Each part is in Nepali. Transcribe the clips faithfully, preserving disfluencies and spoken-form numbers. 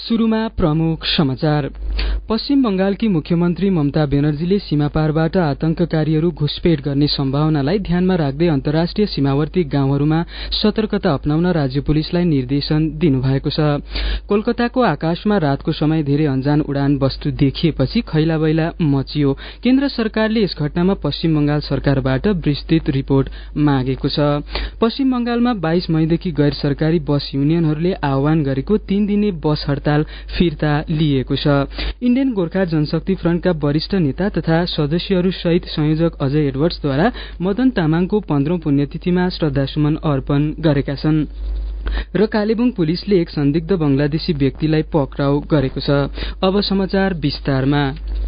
शुरूमा प्रमुख समाचार। पश्चिम बंगालकी मुख्यमन्त्री ममता ब्यानर्जीले सीमापारबाट आतंककारीहरू घुसपेट गर्ने सम्भावनालाई ध्यानमा राख्दै अन्तर्राष्ट्रिय सीमावर्ती गाउँहरूमा सतर्कता अपनाउन राज्य पुलिसलाई निर्देशन दिनुभएको छ। कोलकाताको आकाशमा रातको समय धेरै अनजान उडान वस्तु देखिएपछि खैलाबैला मचियो। केन्द्र सरकारले यस घटनामा पश्चिम बंगाल सरकारबाट विस्तृत रिपोर्ट मागेको छ। पश्चिम बंगालमा बाइस मईदेखि गैर सरकारी बस युनियनहरूले आह्वान गरेको तीन दिने बस हड़ताल फिर्ता लिएको छ। इण्डियन गोर्खा जनशक्ति फ्रन्टका वरिष्ठ नेता तथा सदस्यहरू सहित संयोजक अजय एडवर्ड्सद्वारा मदन तामाङको पन्ध्रौं पुण्यतिथिमा श्रद्धासुमन अर्पण गरेका छन् र कालेबुङ पुलिसले एक संदिग्ध बंगलादेशी व्यक्तिलाई पक्राउ गरेको छ। अब समाचार विस्तारमा।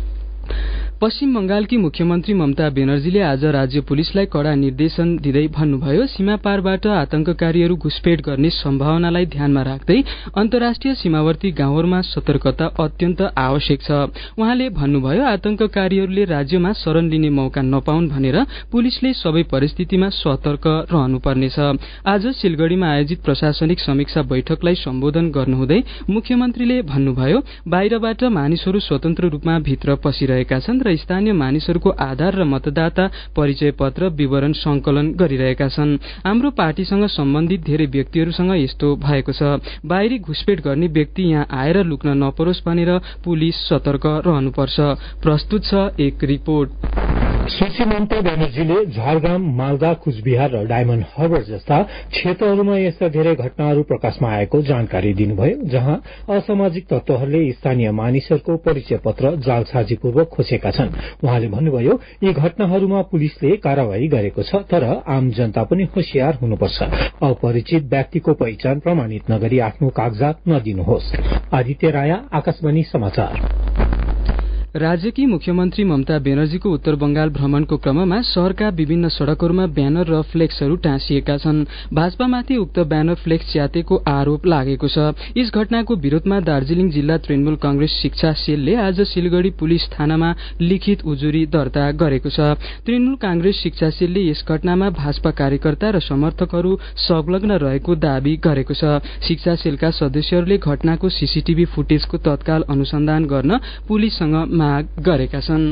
पश्चिम बंगालकी मुख्यमन्त्री ममता ब्यानर्जीले आज राज्य पुलिसलाई कड़ा निर्देशन दिँदै भन्नुभयो, सीमापारबाट आतंककारीहरू घुसपेट गर्ने सम्भावनालाई ध्यानमा राख्दै अन्तर्राष्ट्रिय सीमावर्ती गाउँहरूमा सतर्कता अत्यन्त आवश्यक छ। उहाँले भन्नुभयो, आतंककारीहरूले राज्यमा शरण लिने मौका नपाउन् भनेर पुलिसले सबै परिस्थितिमा सतर्क रहनुपर्नेछ। आज सिलगढ़ीमा आयोजित प्रशासनिक समीक्षा बैठकलाई सम्बोधन गर्नुहुँदै मुख्यमन्त्रीले भन्नुभयो, बाहिरबाट मानिसहरू स्वतन्त्र रूपमा भित्र पसिरहेका छन् र स्थानीय मानिसहरूको आधार र मतदाता परिचय पत्र विवरण संकलन गरिरहेका छन्। हाम्रो पार्टीसँग सम्बन्धित धेरै व्यक्तिहरूसँग यस्तो भएको छ। बाहिरी घुसपेट गर्ने व्यक्ति यहाँ आएर लुक्न नपरोस् भनेर पुलिस सतर्क रहनुपर्छ। प्रस्तुत छ एक रिपोर्ट। सुश्री ममता ब्यानर्जीले झारग्राम, मालदा, कुचबिहार र डायमण्ड हार्बर जस्ता क्षेत्रहरूमा यस्ता धेरै घटनाहरू प्रकाशमा आएको जानकारी दिनुभयो, जहाँ असामाजिक तत्वहरूले स्थानीय मानिसहरूको परिचय पत्र जालसाजीपूर्वक खोसेका छन्। उहाँले भन्नुभयो, यी घटनाहरूमा पुलिसले कार्यवाही गरेको छ, तर आम जनता पनि होशियार हुनुपर्छ। अपरिचित व्यक्तिको पहिचान प्रमाणित नगरी आफ्नो कागजात नदिनुहोस्। आदित्य राय, आकाशवाणी समाचार। राज्यकी मुख्यमन्त्री ममता ब्यानर्जीको उत्तर बंगाल भ्रमणको क्रममा शहरका विभिन्न सड़कहरूमा ब्यानर र फ्लेक्सहरू टाँसिएका छन्। भाजपामाथि उक्त ब्यानर फ्लेक्स च्यातेको आरोप लागेको छ। यस घटनाको विरोधमा दार्जीलिङ जिल्ला तृणमूल कांग्रेस शिक्षा सेलले आज सिलगढ़ी पुलिस थानामा लिखित उजुरी दर्ता गरेको छ। तृणमूल कांग्रेस शिक्षा सेलले यस घटनामा भाजपा कार्यकर्ता र समर्थकहरू संलग्न रहेको दावी गरेको छ। शिक्षा सेलका सदस्यहरूले घटनाको सीसीटीभी फुटेजको तत्काल अनुसन्धान गर्न पुलिससँग माग गरेका छन्।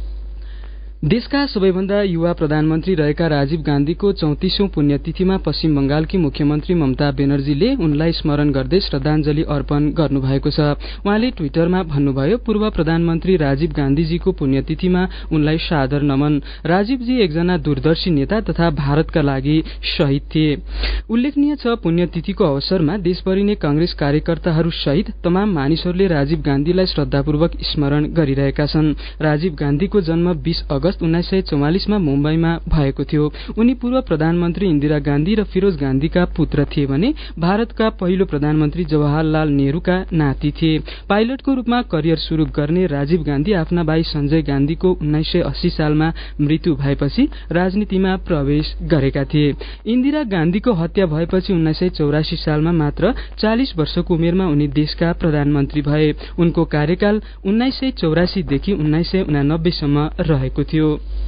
देशका सबैभन्दा युवा प्रधानमन्त्री रहेका राजीव गान्धीको चौतिसौं पुण्यतिथिमा पश्चिम बंगालकी मुख्यमन्त्री ममता ब्यानर्जीले उनलाई स्मरण गर्दै श्रद्धाञ्जली अर्पण गर्नुभएको छ। उहाँले ट्विटरमा भन्नुभयो, पूर्व प्रधानमन्त्री राजीव गान्धीजीको पुण्यतिथिमा उनलाई सादर नमन। राजीवजी एकजना दूरदर्शी नेता तथा भारतका लागि शहीद थिए। उल्लेखनीय छ, पुण्यतिथिको अवसरमा देशभरि नै कांग्रेस कार्यकर्ताहरू सहित तमाम मानिसहरूले राजीव गान्धीलाई श्रद्धापूर्वक स्मरण गरिरहेका छन्। राजीव गान्धीको जन्म बीस अगस्त उन्नाइस सय चौवालिसमा मुम्बईमा भएको थियो। उनी पूर्व प्रधानमन्त्री इन्दिरा गान्धी र फिरोज गान्धीका पुत्र थिए भने भारतका पहिलो प्रधानमन्त्री जवाहरलाल नेहरूका नाति थिए। पाइलटको रूपमा करियर शुरू गर्ने राजीव गान्धी आफ्ना भाइ सञ्जय गान्धीको उन्नाइस सय अस्सी सालमा मृत्यु भएपछि राजनीतिमा प्रवेश गरेका थिए। इन्दिरा गान्धीको हत्या भएपछि उन्नाइस सय चौरासी सालमा मात्र चालिस वर्षको उमेरमा उनी देशका प्रधानमन्त्री भए। उनको कार्यकाल उन्नाइस सय चौरासीदेखि उन्नाइस सय उनानब्बेसम्म रहेको थियो।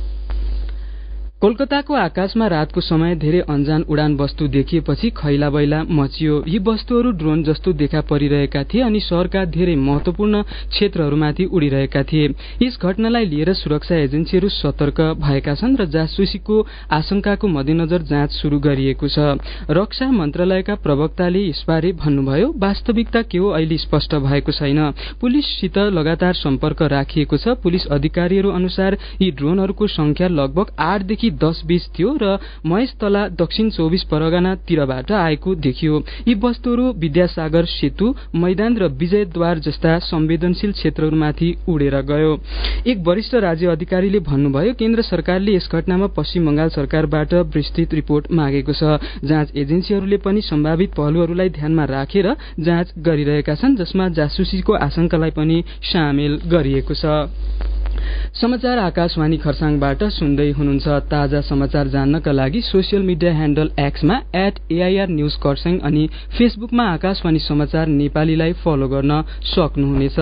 कोलकाताको आकाशमा रातको समय धेरै अनजान उडान वस्तु देखिएपछि खैलाबैला मचियो। यी वस्तुहरू ड्रोन जस्तो देखा परिरहेका थिए अनि शहरका धेरै महत्वपूर्ण क्षेत्रहरूमाथि उडिरहेका थिए। यस घटनालाई लिएर सुरक्षा एजेन्सीहरू सतर्क भएका छन् र जासुसीको आशंकाको मध्यनजर जाँच शुरू गरिएको छ। रक्षा मन्त्रालयका प्रवक्ताले यसबारे भन्नुभयो, वास्तविकता के हो अहिले स्पष्ट भएको छैन। पुलिससित लगातार सम्पर्क राखिएको छ। पुलिस अधिकारीहरू अनुसार यी ड्रोनहरूको संख्या लगभग आठदेखि दस बीस थियो र महेशतला दक्षिण चौबिस परगना तिरबाट आएको देखियो। यी वस्तुहरू विद्यासागर सेतु मैदान र विजयद्वार जस्ता संवेदनशील क्षेत्रहरूमाथि उडेर गयो। एक वरिष्ठ राज्य अधिकारीले भन्नुभयो, केन्द्र सरकारले यस घटनामा पश्चिम बंगाल सरकारबाट विस्तृत रिपोर्ट मागेको छ। जाँच एजेन्सीहरूले पनि सम्भावित पहलुहरूलाई ध्यानमा राखेर जाँच गरिरहेका छन्, जसमा जासुसीको आशंकालाई पनि सामेल गरिएको छ। समाचार आकाशवाणी खरसाङबाट सुन्दै हुनुहुन्छ। ताजा समाचार जान्नका लागि सोसियल मिडिया ह्यान्डल एक्समा एट एआईआर न्यूज खरसाङ अनि फेसबुकमा आकाशवाणी समाचार नेपालीलाई फलो गर्न सक्नुहुनेछ।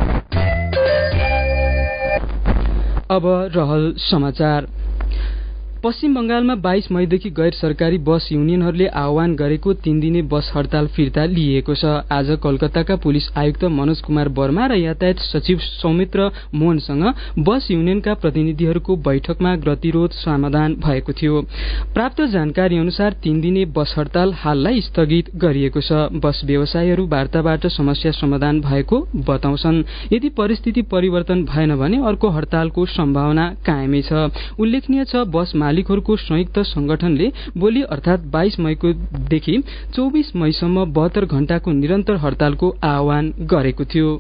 अब रहल समाचार। पश्चिम बंगालमा बाइस मईदेखि गैर सरकारी बस युनियनहरूले आह्वान गरेको तीन दिने बस हड़ताल फिर्ता लिएको छ। आज कोलकाताका पुलिस आयुक्त मनोज कुमार वर्मा र यातायात सचिव सौमित्र मोहनसँग बस युनियनका प्रतिनिधिहरूको बैठकमा गतिरोध समाधान भएको थियो। प्राप्त जानकारी अनुसार तीन दिने बस हड़ताल हाललाई स्थगित गरिएको छ। बस व्यवसायीहरू वार्ताबाट समस्या समाधान भएको बताउँछन्। यदि परिस्थिति परिवर्तन भएन भने अर्को हड़तालको सम्भावना कायमै छ। उल्लेखनीय छ, बस मालिकहरूको संयुक्त संगठनले भोलि अर्थात बाइस मईदेखि चौबीस मईसम्म बहत्तर घण्टाको निरन्तर हड़तालको आह्वान गरेको थियो।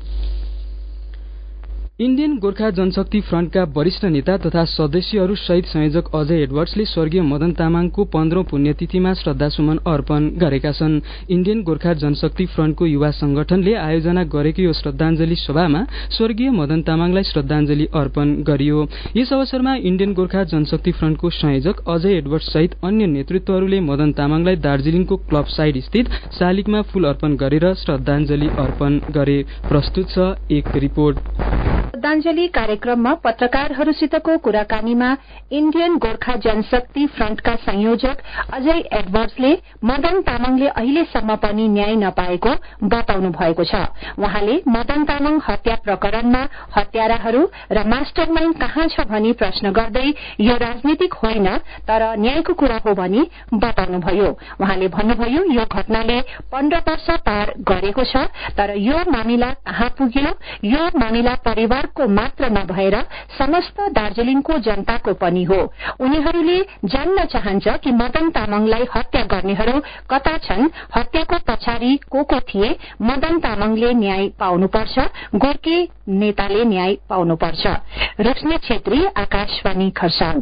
इण्डियन गोर्खा जनशक्ति फ्रन्टका वरिष्ठ नेता तथा सदस्यहरू सहित संयोजक अजय एडवर्ड्सले स्वर्गीय मदन तामाङको पन्ध्रौं पुण्यतिथिमा श्रद्धासुमन अर्पण गरेका छन्। इण्डियन गोर्खा जनशक्ति फ्रन्टको युवा संगठनले आयोजना गरेको यो श्रद्धाञ्जली सभामा स्वर्गीय मदन तामाङलाई श्रद्धाञ्जली अर्पण गरियो। यस अवसरमा इण्डियन गोर्खा जनशक्ति फ्रन्टको संयोजक अजय एडवर्ड्स सहित अन्य नेतृत्वहरूले मदन तामाङलाई दार्जीलिङको क्लब साइड स्थित शालिगमा फूल अर्पण गरेर श्रद्धाञ्जली अर्पण गरे। प्रस्तुत छ एक रिपोर्ट। श्रद्धाञ्जली कार्यक्रममा पत्रकारहरूसितको कुराकानीमा इण्डियन गोर्खा जनशक्ति फ्रन्टका संयोजक अजय एडवर्ड्सले मदन तामाङले अहिलेसम्म पनि न्याय नपाएको बताउनु भएको छ। उहाँले मदन तामाङ हत्या प्रकरणमा हत्याराहरू र मास्टरमाइण्ड कहाँ छ भनी प्रश्न गर्दै यो राजनीतिक होइन तर न्यायको कुरा हो भनी बताउनुभयो। उहाँले भन्नुभयो, यो घटनाले पन्ध्र वर्ष पार गरेको छ तर यो मामिला कहाँ पुग्यो, यो मामिला परिवारको मात्र नभएर समस्त दार्जीलिङको जनताको पनि हो। उनीहरूले जान्न चाहन्छ कि मदन तामाङलाई हत्या गर्नेहरू कता छन्, हत्याको पछाडि को को थिए। मदन तामाङले न्याय पाउनुपर्छ, गोर्खे नेताले न्याय पाउनुपर्छ। रोशनी छेत्री, आकाशवाणी खरसाङ।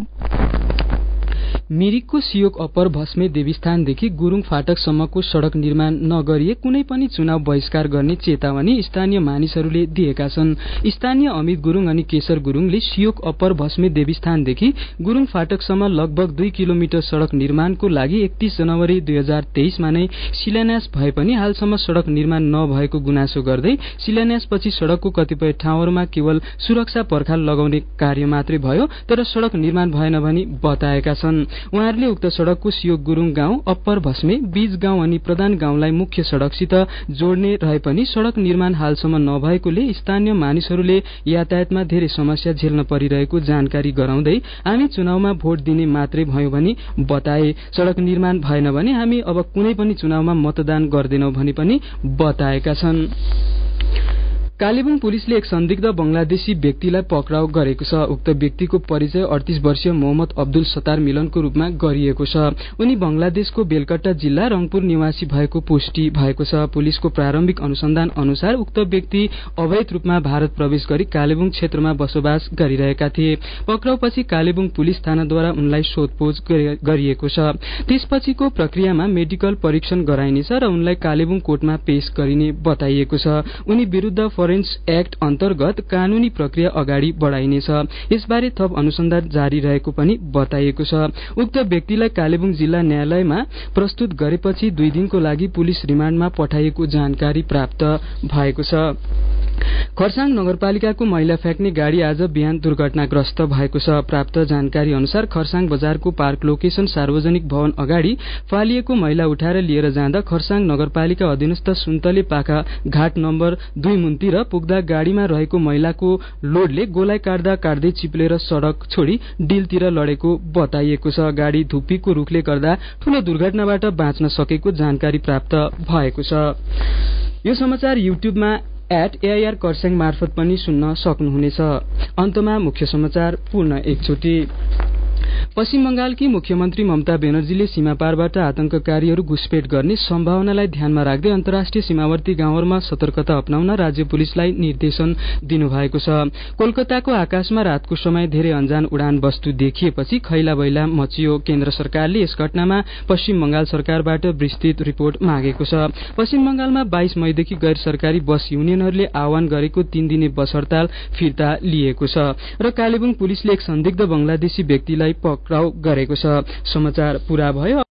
मिरिकको सियोक अप्पर भस्मे देवीस्थानदेखि गुरूङ फाटकसम्मको सड़क निर्माण नगरिए कुनै पनि चुनाव बहिष्कार गर्ने चेतावनी स्थानीय मानिसहरूले दिएका छन्। स्थानीय अमित गुरूङ अनि केशर गुरूङले सियोक अप्पर भस्मे देवीस्थानदेखि गुरूङ फाटकसम्म लगभग दुई किलोमिटर सड़क निर्माणको लागि एकतीस जनवरी दुई हजार तेइसमा नै शिलान्यास भए पनि हालसम्म सड़क निर्माण नभएको गुनासो गर्दै शिलान्यासपछि सड़कको कतिपय ठाउँहरूमा केवल सुरक्षा पर्खाल लगाउने कार्य मात्रै भयो तर सड़क निर्माण भएन भनी बताएका छन्। उहाँहरूले उक्त सड़कको सियोक गुरूङ गाउँ, अप्पर भस्मे, बीज गाउँ अनि प्रधान गाउँलाई मुख्य सड़कसित जोड्ने रहे पनि सड़क निर्माण हालसम्म नभएकोले स्थानीय मानिसहरूले यातायातमा धेरै समस्या झेल्न परिरहेको जानकारी गराउँदै हामी चुनावमा भोट दिने मात्रै भयौं भनी बताए। सड़क निर्माण भएन भने हामी अब कुनै पनि चुनावमा मतदान गर्दैनौं भनी पनि बताएका छन्। कालेबुङ पुलिसले एक संदिग्ध बंगलादेशी व्यक्तिलाई पक्राउ गरेको छ। उक्त व्यक्तिको परिचय अडतीस वर्षीय मोहम्मद अब्दुल सत्तार मिलनको रूपमा गरिएको छ। उनी बंगलादेशको बेलकट्टा जिल्ला रंगपुर निवासी भएको पुष्टि भएको छ। पुलिसको प्रारम्भिक अनुसन्धान अनुसार उक्त व्यक्ति अवैध रूपमा भारत प्रवेश गरी कालेबुङ क्षेत्रमा बसोबास गरिरहेका थिए। पक्राउपछि कालेबुङ पुलिस थानाद्वारा उनलाई सोधपुछ गरिएको छ। त्यसपछिको प्रक्रियामा मेडिकल परीक्षण गराइनेछ र उनलाई कालेबुङ कोर्टमा पेश गरिने बताइएको छ। उनी विरूद्ध फरेन्स एक्ट अन्तर्गत कानूनी प्रक्रिया अगाडि बढ़ाइनेछ। यसबारे थप अनुसन्धान जारी रहेको पनि बताइएको छ। उक्त व्यक्तिलाई कालेबुङ जिल्ला न्यायालयमा प्रस्तुत गरेपछि दुई दिनको लागि पुलिस रिमाण्डमा पठाइएको जानकारी प्राप्त भएको छ। खरसाङ नगरपालिकाको मैला फ्याँक्ने गाड़ी आज बिहान दुर्घटनाग्रस्त भएको छ। प्राप्त जानकारी अनुसार खरसाङ बजारको पार्क लोकेशन सार्वजनिक भवन अगाडि फालिएको मैला उठाएर लिएर जाँदा खरसाङ नगरपालिका अधीनस्थ सुन्तले पाखा घाट नम्बर दुई मुन्तिर पुग्दा गाड़ीमा रहेको मैलाको लोडले गोलाई काट्दा काट्दै चिप्लेर सड़क छोडी डिलतिर लडेको बताइएको छ। गाड़ी धुप्पीको रुखले गर्दा ठूलो दुर्घटनाबाट बाँच्न सकेको जानकारी प्राप्त भएको छ। यो समाचार युट्युबमा एट एआईआर खरसाङ मार्फत पनि सुन्न सक्नुहुनेछ। अन्तमा मुख्य समाचार पुनः एकचोटि। पश्चिम बंगालकी मुख्यमन्त्री ममता बेनर्जीले सीमापारबाट आतंककारीहरू घुसपेट गर्ने सम्भावनालाई ध्यानमा राख्दै अन्तर्राष्ट्रिय सीमावर्ती गाउँहरूमा सतर्कता अपनाउन राज्य पुलिसलाई निर्देशन दिनुभएको छ। कोलकाताको आकाशमा रातको समय धेरै अनजान उडान वस्तु देखिएपछि खैला बैला मचियो। केन्द्र सरकारले यस घटनामा पश्चिम बंगाल सरकारबाट विस्तृत रिपोर्ट मागेको छ। पश्चिम बंगालमा बाइस मईदेखि गैर सरकारी बस युनियनहरूले आह्वान गरेको तीन दिने बस हड़ताल फिर्ता लिएको छ र कालेबुङ पुलिसले एक संदिग्ध बंगलादेशी व्यक्तिलाई पक्राउ गरेको छ। समाचार पूरा भयो।